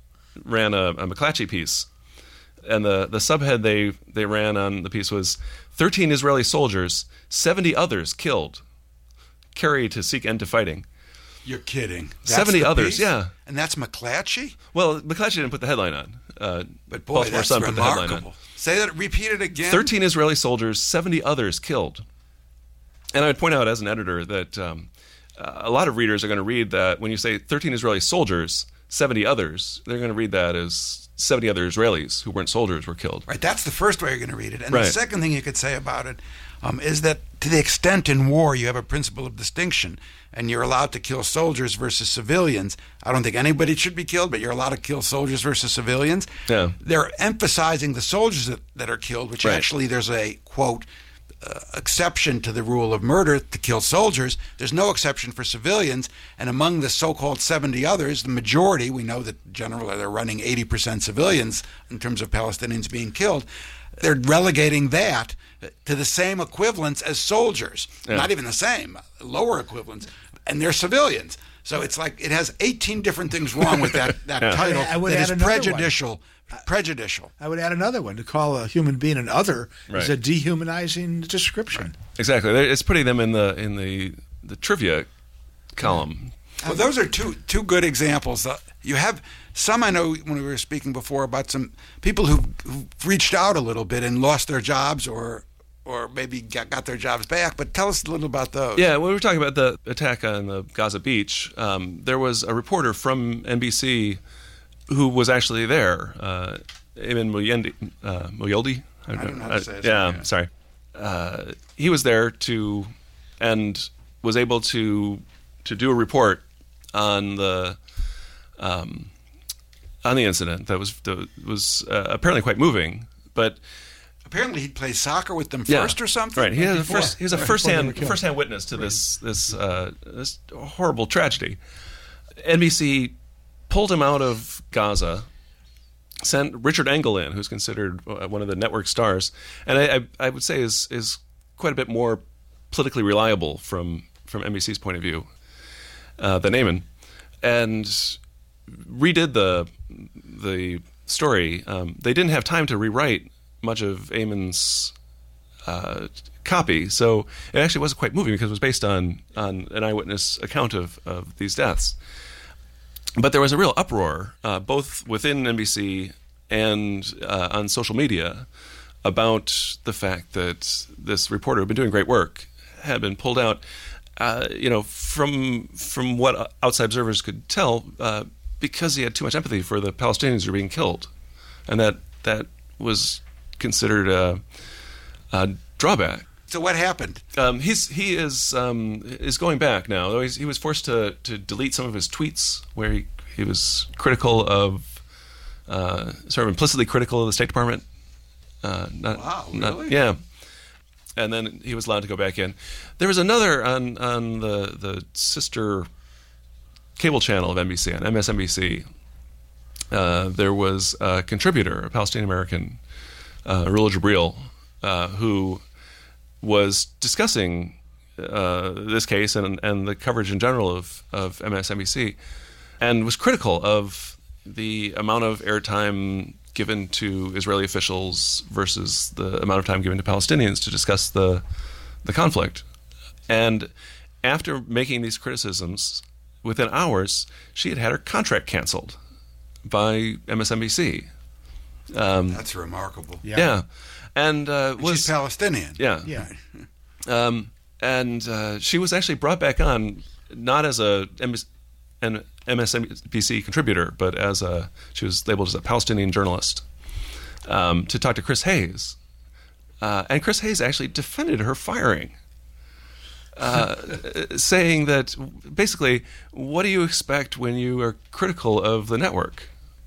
Speaker 8: ran a, a McClatchy piece, and the the subhead they they ran on the piece was thirteen Israeli soldiers, seventy others killed, carried to seek end to fighting.
Speaker 5: You're kidding. That's
Speaker 8: seventy
Speaker 5: the
Speaker 8: others,
Speaker 5: piece?
Speaker 8: yeah.
Speaker 5: And that's McClatchy?
Speaker 8: Well, McClatchy didn't put the headline on. Uh,
Speaker 5: But boy,
Speaker 8: Baltimore
Speaker 5: that's
Speaker 8: Sun put the headline on.
Speaker 5: remarkable. Say that, repeat it again.
Speaker 8: thirteen Israeli soldiers, seventy others killed. And I would point out as an editor that um, a lot of readers are going to read that when you say thirteen Israeli soldiers, seventy others, they're going to read that as seventy other Israelis who weren't soldiers were killed.
Speaker 5: Right, that's the first way you're going to read it. And
Speaker 8: Right.
Speaker 5: the second thing you could say about it um, is that to the extent in war you have a principle of distinction and you're allowed to kill soldiers versus civilians, I don't think anybody should be killed, but you're allowed to kill soldiers versus civilians.
Speaker 8: Yeah.
Speaker 5: They're emphasizing the soldiers that, that are killed, which
Speaker 8: Right.
Speaker 5: actually there's a, quote, uh, exception to the rule of murder to kill soldiers. There's no exception for civilians. And among the so-called seventy others, the majority, we know that generally they're running eighty percent civilians in terms of Palestinians being killed. They're relegating that to the same equivalence as soldiers.
Speaker 8: Yeah.
Speaker 5: Not even the same, lower equivalents. And they're civilians. So it's like it has eighteen different things wrong with that, that
Speaker 8: Yeah.
Speaker 5: title
Speaker 6: I would
Speaker 5: that
Speaker 6: add
Speaker 5: is
Speaker 6: another one.
Speaker 5: prejudicial. Prejudicial.
Speaker 6: I would add another one. To call a human being an other
Speaker 8: Right.
Speaker 6: is a dehumanizing description.
Speaker 8: Exactly. They're- It's putting them in the in the, the trivia column.
Speaker 5: Well, those are two two good examples. Uh, you have some, I know when we were speaking before about some people who who reached out a little bit and lost their jobs or or maybe got, got their jobs back. But tell us a little about those.
Speaker 8: Yeah, when we were talking about the attack on the Gaza beach, um, there was a reporter from N B C who was actually there, uh, Ayman Moyendi, uh, Moyoldi.
Speaker 5: I don't know how to say his
Speaker 8: Yeah,
Speaker 5: name, yeah.
Speaker 8: sorry. Uh, he was there to, and was able to to do a report on the um, on the incident that was that was uh, apparently quite moving, but.
Speaker 5: Apparently, he played soccer with them
Speaker 8: Yeah.
Speaker 5: first or something.
Speaker 8: Right. He had a
Speaker 6: Before.
Speaker 8: first. He was a
Speaker 6: Right, before they were
Speaker 8: first-hand
Speaker 6: killed.
Speaker 8: first-hand witness to this this uh, this horrible tragedy. N B C pulled him out of Gaza, sent Richard Engel in, who's considered uh, one of the network stars, and I, I, I would say is is quite a bit more politically reliable from from N B C's point of view uh, than Ayman, and redid the the story. Um, they didn't have time to rewrite much of Ayman's uh, copy, so it actually wasn't quite moving because it was based on on an eyewitness account of, of these deaths. But there was a real uproar, uh, both within N B C and uh, on social media, about the fact that this reporter, who had been doing great work, had been pulled out. Uh, you know, from from what outside observers could tell, uh, because he had too much empathy for the Palestinians who were being killed, and that that was considered a, a drawback.
Speaker 5: So what happened?
Speaker 8: Um, he's he is um, is going back now. Though he's, he was forced to, to delete some of his tweets where he, he was critical of, uh, sort of implicitly critical of the State Department. Uh, not,
Speaker 5: Wow,
Speaker 8: not-
Speaker 5: really?
Speaker 8: yeah. And then he was allowed to go back in. There was another on on the the sister cable channel of N B C, on M S N B C, uh, there was a contributor, a Palestinian American, uh, Rula Jibril, uh, who was discussing uh, this case and and the coverage in general of, of M S N B C, and was critical of the amount of airtime given to Israeli officials versus the amount of time given to Palestinians to discuss the the conflict. And after making these criticisms, within hours, she had had her contract canceled by M S N B C. Um,
Speaker 5: That's remarkable.
Speaker 8: Yeah. yeah. And, uh,
Speaker 5: and
Speaker 8: was
Speaker 5: she's Palestinian.
Speaker 8: Yeah.
Speaker 6: Yeah.
Speaker 8: Um, and uh, she was actually brought back on, not as a an M S N B C contributor, but as a, she was labeled as a Palestinian journalist, um, to talk to Chris Hayes. Uh, and Chris Hayes actually defended her firing, uh, saying that basically, what do you expect when you are critical of the network?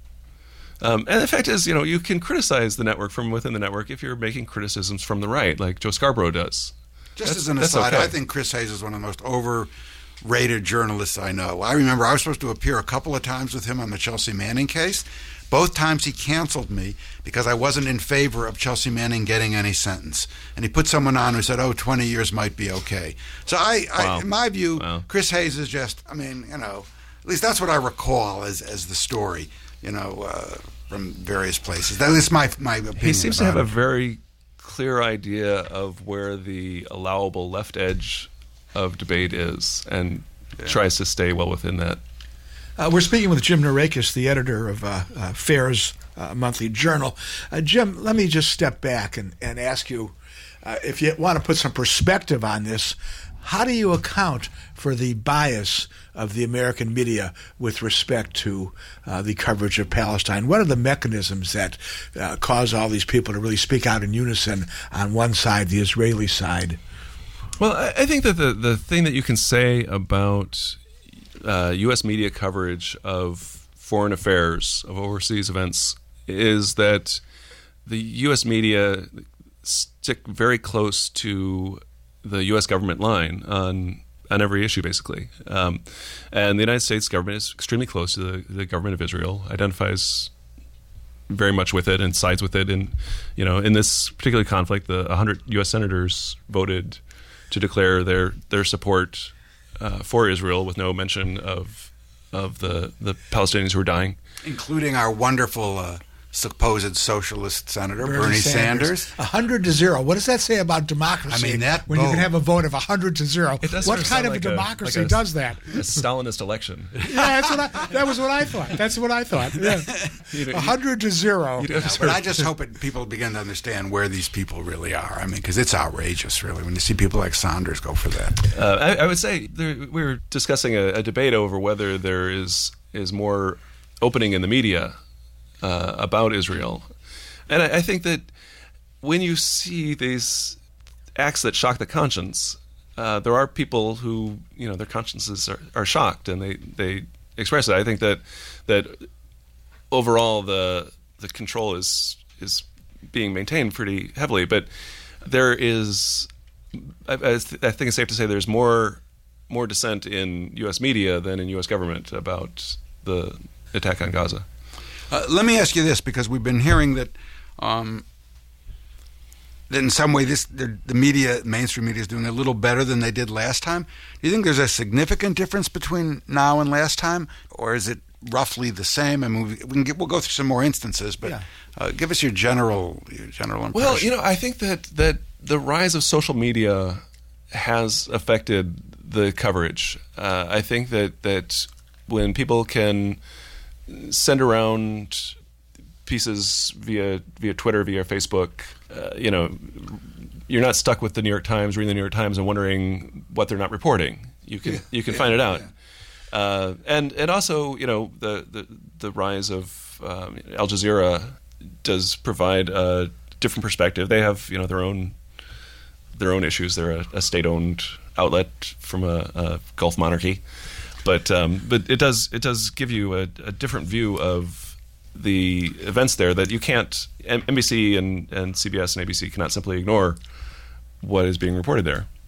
Speaker 8: Um, and the fact is, you know, you can criticize the network from within the network if you're making criticisms from the right, like Joe Scarborough does.
Speaker 5: Just
Speaker 8: that's,
Speaker 5: as an aside,
Speaker 8: okay.
Speaker 5: I think Chris Hayes is one of the most overrated journalists I know. I remember I was supposed to appear a couple of times with him on the Chelsea Manning case. Both times he canceled me because I wasn't in favor of Chelsea Manning getting any sentence. And he put someone on who said, oh, twenty years might be okay. So I,
Speaker 8: wow.
Speaker 5: I in my view,
Speaker 8: wow.
Speaker 5: Chris Hayes is just, I mean, you know, at least that's what I recall as as the story, you know, uh, from various places. That is my, my opinion.
Speaker 8: He seems to have
Speaker 5: it.
Speaker 8: a very clear idea of where the allowable left edge of debate is and yeah. tries to stay well within that.
Speaker 6: Uh, we're speaking with Jim Narakis, the editor of uh, uh, FAIR's uh, monthly journal. Uh, Jim, let me just step back and, and ask you, uh, if you want to put some perspective on this, how do you account for the bias of the American media with respect to uh, the coverage of Palestine? What are the mechanisms that uh, cause all these people to really speak out in unison on one side, the Israeli side?
Speaker 8: Well, I think that the, the thing that you can say about uh, U S media coverage of foreign affairs, of overseas events, is that the U S media stick very close to the U S government line on on every issue, basically. Um, and the United States government is extremely close to the, the government of Israel, identifies very much with it and sides with it. And, you know, in this particular conflict, the one hundred U S senators voted to declare their their support uh, for Israel with no mention of of the, the Palestinians who were dying.
Speaker 5: Including our wonderful uh, supposed socialist senator, Bernie, Bernie Sanders.
Speaker 6: A hundred to zero. What does that say about democracy?
Speaker 5: I mean, that
Speaker 6: when
Speaker 5: vote,
Speaker 6: you can have a vote of a hundred to zero. What kind of
Speaker 8: like
Speaker 6: a democracy
Speaker 8: a, like a,
Speaker 6: does that?
Speaker 8: A Stalinist election.
Speaker 6: Yeah, that's what I, that was what I thought. That's what I thought. A hundred to zero.
Speaker 5: Yeah, but I just hope it, people begin to understand where these people really are. I mean, because it's outrageous, really, when you see people like Sanders go for that.
Speaker 8: Uh, I, I would say there, we were discussing a, a debate over whether there is is more opening in the media uh, about Israel. And I, I think that when you see these acts that shock the conscience, uh, there are people who, you know, their consciences are, are shocked and they, they express it. I think that that overall the the control is is being maintained pretty heavily, but there is, I, I, th- I think it's safe to say there's more more dissent in U S media than in U S government about the attack on Gaza.
Speaker 5: Uh, let me ask you this, because we've been hearing that um, that in some way this the, the media, mainstream media, is doing a little better than they did last time. Do you think there's a significant difference between now and last time, or is it roughly the same? I mean, we, we can get, we'll go through some more instances, but
Speaker 6: yeah.
Speaker 5: uh, give us your general your general impression.
Speaker 8: Well, you know, I think that that the rise of social media has affected the coverage. Uh, I think that that when people can send around pieces via via Twitter, via Facebook, uh, you know, you're not stuck with the New York Times, reading the New York Times and wondering what they're not reporting. You can yeah, you can yeah, find it out. Yeah. Uh, and and also, you know, the the, the rise of um, Al Jazeera does provide a different perspective. They have, you know, their own their own issues. They're a, a state-owned outlet from a, a Gulf monarchy. But um, but it does it does give you a, a different view of the events there that you can't. N B C and, and C B S and A B C cannot simply ignore what is being reported there.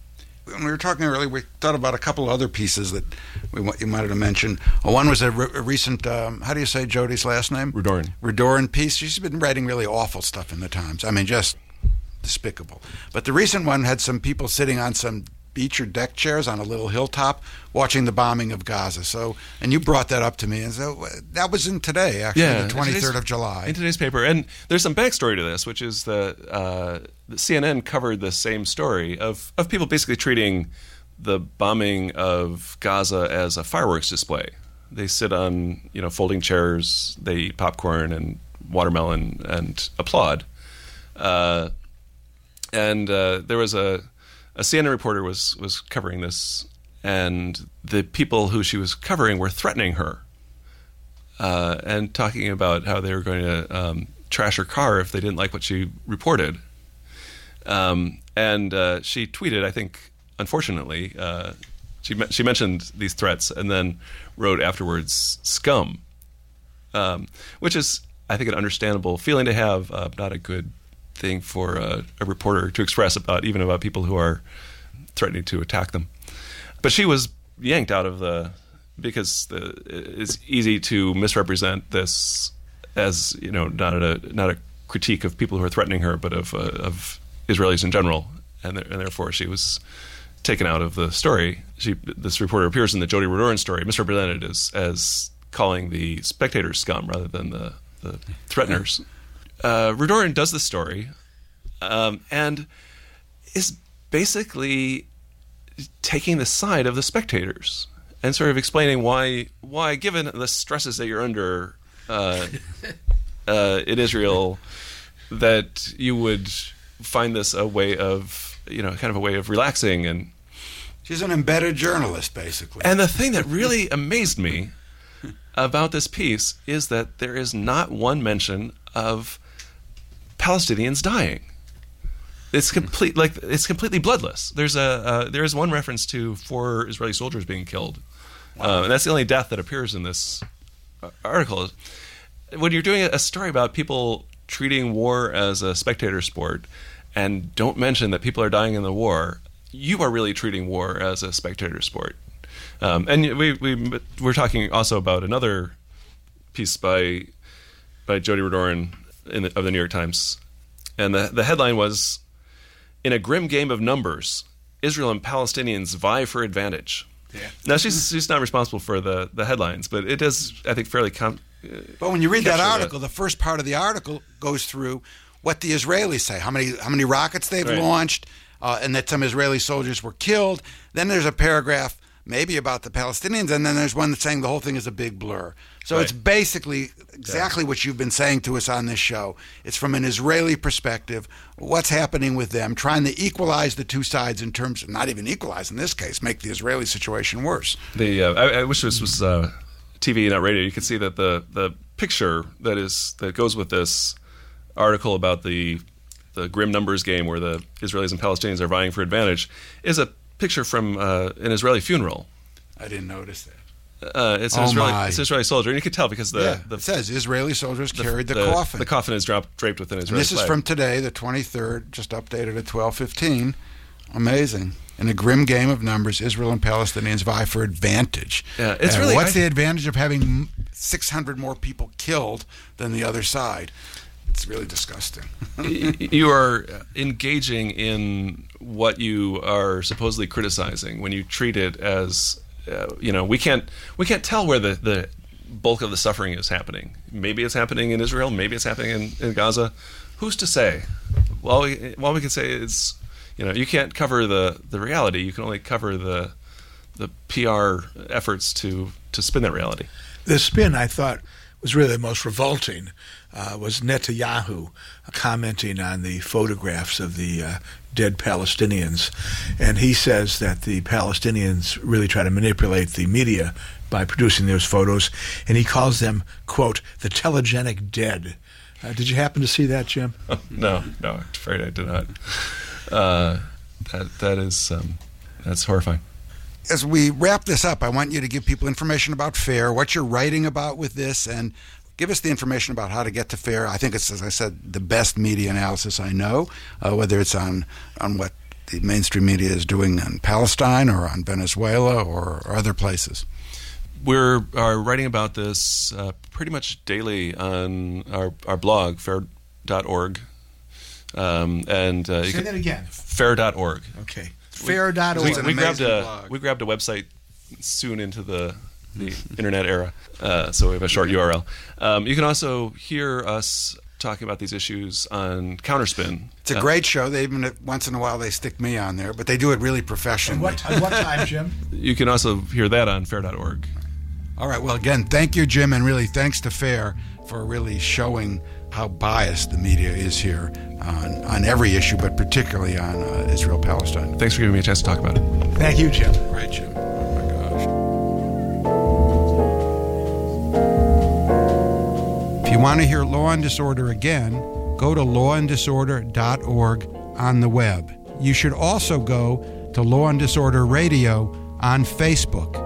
Speaker 5: when we were talking earlier, we thought about a couple of other pieces that we you wanted to mention. Uh, one was a, re- a recent, um, how do you say Jodi's last name?
Speaker 8: Rudoren.
Speaker 5: Rudoren piece. She's been writing really awful stuff in the Times. I mean, just despicable. But the recent one had some people sitting on some beach or deck chairs on a little hilltop watching the bombing of Gaza. So, and you brought that up to me, and so uh, that was in today, actually,
Speaker 8: yeah,
Speaker 5: the twenty-third of July.
Speaker 8: In today's paper. And there's some backstory to this, which is that uh, the C N N covered the same story of, of people basically treating the bombing of Gaza as a fireworks display. They sit on, you know, folding chairs, they eat popcorn and watermelon and applaud. Uh, and uh, there was a A C N N reporter was, was covering this, and the people who she was covering were threatening her uh, and talking about how they were going to um, trash her car if they didn't like what she reported. Um, and uh, she tweeted, I think, unfortunately, uh, she she mentioned these threats and then wrote afterwards, "scum," um, which is, I think, an understandable feeling to have, uh, not a good thing for a, a reporter to express about, even about people who are threatening to attack them. But she was yanked out of the, because the, it's easy to misrepresent this as, you know, not a not a critique of people who are threatening her, but of uh, of Israelis in general, and, th- and therefore she was taken out of the story. She this reporter appears in the Jodi Rudoren story, misrepresented as as calling the spectators scum rather than the the threateners. Uh, Rudoren does the story um, and is basically taking the side of the spectators and sort of explaining why, why given the stresses that you're under uh, uh, in Israel, that you would find this a way of, you know, kind of a way of relaxing. And
Speaker 5: she's an embedded journalist, basically.
Speaker 8: And the thing that really amazed me about this piece is that there is not one mention of Palestinians dying. It's complete, like it's completely bloodless. There's a uh, there is one reference to four Israeli soldiers being killed, wow. uh, and that's the only death that appears in this article. When you're doing a story about people treating war as a spectator sport, and don't mention that people are dying in the war, you are really treating war as a spectator sport. Um, and we we we're talking also about another piece by by Jodi Rudoren in the, of the New York Times, and the the headline was, "In a grim game of numbers, Israel and Palestinians vie for advantage."
Speaker 5: Yeah.
Speaker 8: Now she's she's not responsible for the, the headlines, but it is, I think, fairly. Com-
Speaker 5: but when you read that article, that. the first part of the article goes through what the Israelis say, how many how many rockets they've right. launched, uh, and that some Israeli soldiers were killed. Then there's a paragraph maybe about the Palestinians, and then there's one that's saying the whole thing is a big blur. So right. it's basically exactly yeah. what you've been saying to us on this show. It's from an Israeli perspective, what's happening with them, trying to equalize the two sides in terms of, not even equalize in this case, make the Israeli situation worse.
Speaker 8: The uh, I, I wish this was uh, T V, not radio. You could see that the, the picture that is that goes with this article about the the grim numbers game where the Israelis and Palestinians are vying for advantage is a picture from uh, an Israeli funeral.
Speaker 5: I didn't notice that.
Speaker 8: Uh, it's, an
Speaker 5: oh
Speaker 8: Israeli,
Speaker 5: my.
Speaker 8: it's an Israeli soldier, and you could tell because the,
Speaker 5: yeah,
Speaker 8: the
Speaker 5: it says Israeli soldiers
Speaker 8: the,
Speaker 5: carried the,
Speaker 8: the
Speaker 5: coffin.
Speaker 8: The coffin is draped, draped with an Israeli
Speaker 5: and this
Speaker 8: flag.
Speaker 5: is from today, the twenty-third, just updated at twelve fifteen. Amazing. In a grim game of numbers, Israel and Palestinians vie for advantage.
Speaker 8: Yeah, it's
Speaker 5: and
Speaker 8: really.
Speaker 5: What's
Speaker 8: I,
Speaker 5: the advantage of having six hundred more people killed than the other side? It's really disgusting.
Speaker 8: You are engaging in what you are supposedly criticizing when you treat it as, uh, you know, we can't we can't tell where the, the bulk of the suffering is happening. Maybe it's happening in Israel. Maybe it's happening in, in Gaza. Who's to say? Well, we, all we can say is, you know, you can't cover the, the reality. You can only cover the the P R efforts to, to spin that reality.
Speaker 6: The spin, I thought, was really the most revolting. Uh, was Netanyahu commenting on the photographs of the uh, dead Palestinians. And he says that the Palestinians really try to manipulate the media by producing those photos. And he calls them, quote, the telegenic dead. Uh, did you happen to see that, Jim?
Speaker 8: Oh, no, no, I'm afraid I did not. Uh, that That is, um, that's horrifying.
Speaker 5: As we wrap this up, I want you to give people information about FAIR, what you're writing about with this, and give us the information about how to get to FAIR. I think it's, as I said, the best media analysis I know, uh, whether it's on, on what the mainstream media is doing on Palestine or on Venezuela or, or other places?
Speaker 8: We're are writing about this uh, pretty much daily on our, our blog, fair dot org. Um, and uh,
Speaker 6: Say that again.
Speaker 8: fair dot org.
Speaker 6: Okay. fair dot org.
Speaker 8: We, we, grabbed a, we grabbed a website soon into the, the internet era, uh, so we have a short U R L. Um, you can also hear us talking about these issues on Counterspin.
Speaker 5: It's a
Speaker 8: uh,
Speaker 5: great show. They even once in a while they stick me on there, but they do it really professionally.
Speaker 6: At what, at what time, Jim?
Speaker 8: You can also hear that on fair dot org.
Speaker 5: All right. Well, again, thank you, Jim, and really thanks to FAIR for really showing how biased the media is here on, on every issue, but particularly on uh, Israel-Palestine.
Speaker 8: Thanks for giving me a chance to talk about it.
Speaker 6: Thank you, Jim.
Speaker 5: Right, Jim. Oh, my gosh. If you want to hear Law and Disorder again, go to law and disorder dot org on the web. You should also go to Law and Disorder Radio on Facebook.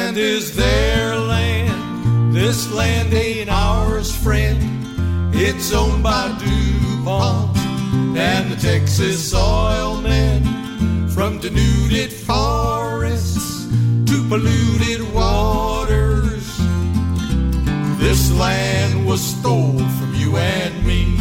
Speaker 9: land is their land. This land ain't ours, friend. It's owned by DuPont and the Texas oil men. From denuded forests to polluted waters, this land was stole from you and me.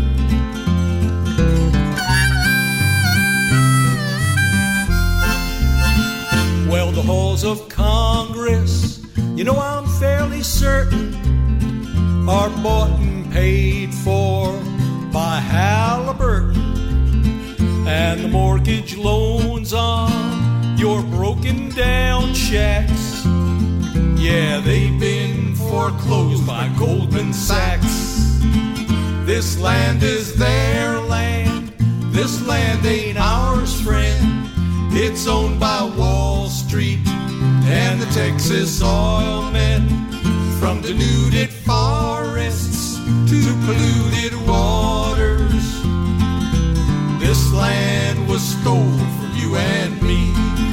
Speaker 9: Well, the halls of Congress, you know I'm fairly certain, are bought and paid for by Halliburton. And the mortgage loans on your broken down shacks, yeah, they've been foreclosed by Goldman Sachs. This land is their land. This land ain't ours, friend. It's owned by Wall Street and the Texas oil men. From denuded forests to polluted waters, this land was stolen from you and me.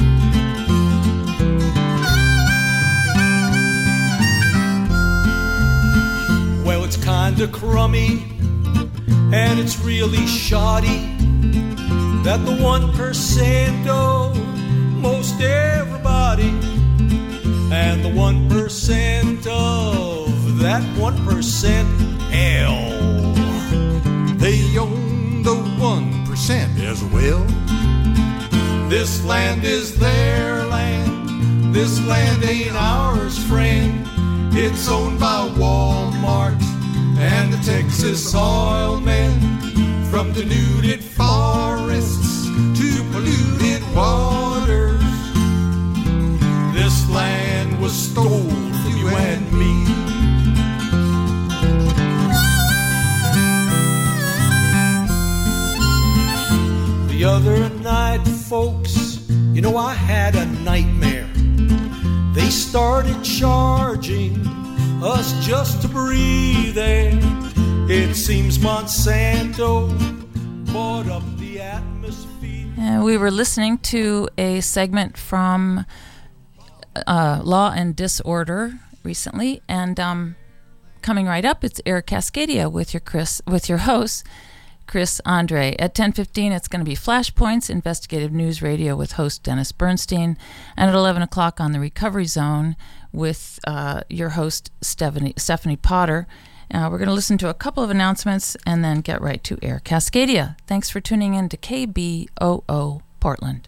Speaker 9: Well, it's kinda crummy and it's really shoddy that the one percent owe most everybody, and the one percent of that one percent, hell, they own the one percent as well. This land is their land. This land ain't ours, friend. It's owned by Walmart and the Texas oil men. From denuded forests to polluted waters, this land was stolen from you and me. The other night, folks, you know I had a nightmare. They started charging us just to breathe air. It seems Monsanto bought up the atmosphere.
Speaker 4: Uh, we were listening to a segment from uh, Law and Disorder recently, and um, coming right up, it's Eric Cascadia with your Chris, with your host, Chris Andre. At ten fifteen, it's going to be Flashpoints, investigative news radio with host Dennis Bernstein, and at eleven o'clock on the Recovery Zone with uh, your host Stephanie, Stephanie Potter. Uh, we're going to listen to a couple of announcements and then get right to Air Cascadia. Thanks for tuning in to K B O O Portland.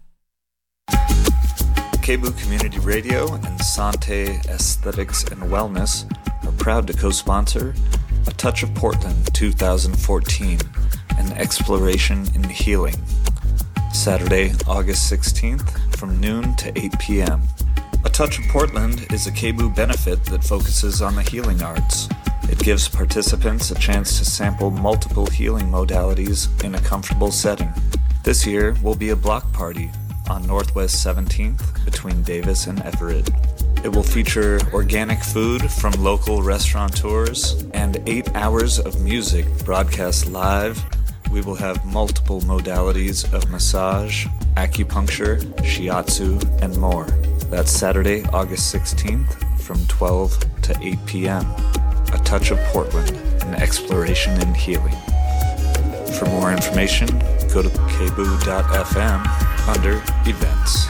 Speaker 10: K B O O Community Radio and Sante Aesthetics and Wellness are proud to co-sponsor A Touch of Portland two thousand fourteen, an exploration in healing. Saturday, August sixteenth from noon to eight p.m. A Touch of Portland is a K B O O benefit that focuses on the healing arts. It gives participants a chance to sample multiple healing modalities in a comfortable setting. This year will be a block party on Northwest seventeenth between Davis and Everett. It will feature organic food from local restaurateurs and eight hours of music broadcast live. We will have multiple modalities of massage, acupuncture, shiatsu, and more. That's Saturday, August sixteenth from twelve to eight p.m. A Touch of Portland, an exploration in healing. For more information, go to k b o o dot f m under Events.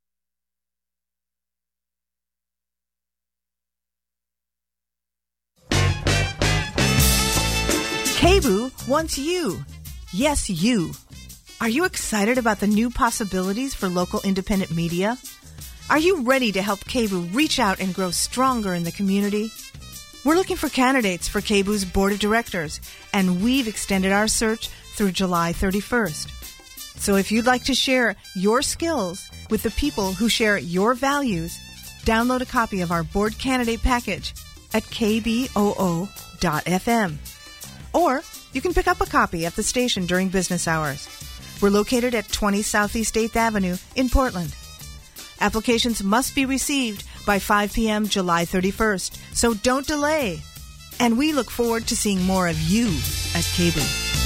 Speaker 11: K B O O wants you. Yes, you. Are you excited about the new possibilities for local independent media? Are you ready to help K B O O reach out and grow stronger in the community? We're looking for candidates for K B O O's Board of Directors, and we've extended our search through July thirty-first. So if you'd like to share your skills with the people who share your values, download a copy of our board candidate package at k b o o dot f m. Or you can pick up a copy at the station during business hours. We're located at twenty Southeast eighth Avenue in Portland. Applications must be received by five p.m. July thirty-first, so don't delay. And we look forward to seeing more of you at K B O O.